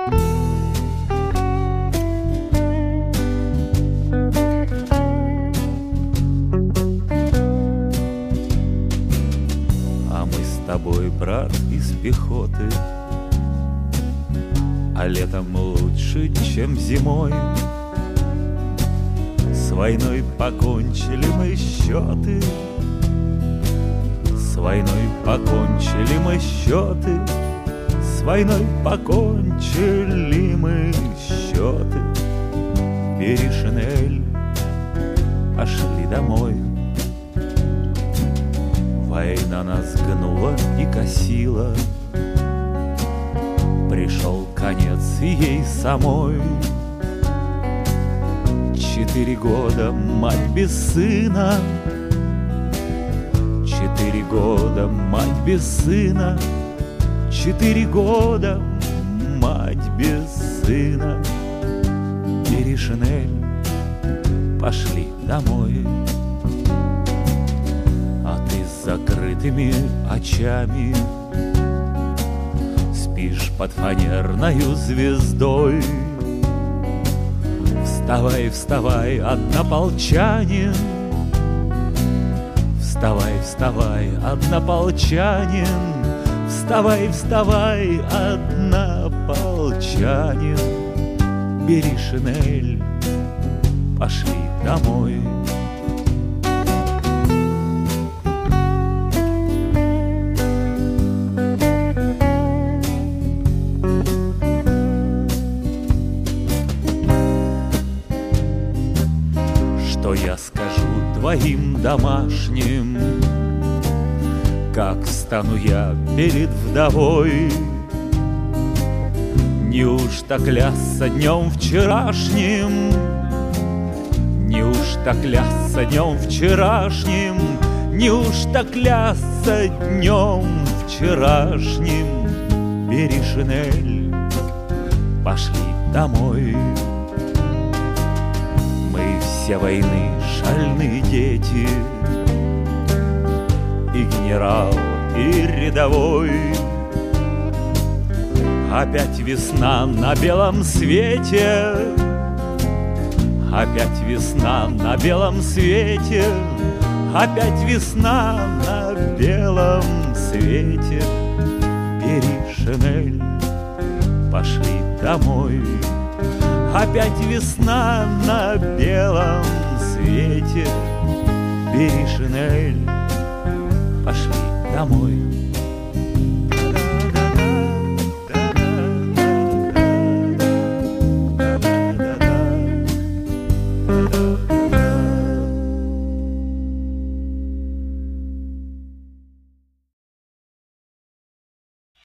А мы с тобой, брат, из пехоты, а летом лучше, чем зимой. С войной покончили мы счеты, с войной покончили мы счеты, с войной покончили мы счеты. Бери шинель, пошли домой. Война нас гнула и косила, пришел конец ей самой. 4 года мать без сына, 4 года мать без сына, 4 года мать без сына. Бери шинель, пошли домой. А ты с закрытыми очами спишь под фанерною звездой. Вставай, вставай, однополчанин, вставай, вставай, однополчанин, вставай, вставай, однополчанин. Бери шинель, пошли домой. Что я скажу твоим домашним, как стану я перед вдовой? Неужто клясться днем вчерашним? Неужто клясться днем вчерашним? Неужто клясться днем вчерашним? Бери шинель, пошли домой. Мы все войны шальные дети, и генерал, и рядовой. Опять весна на белом свете, опять весна на белом свете, опять весна на белом свете. Бери шинель, пошли домой. Опять весна на белом свете. Бери шинель, пошли домой.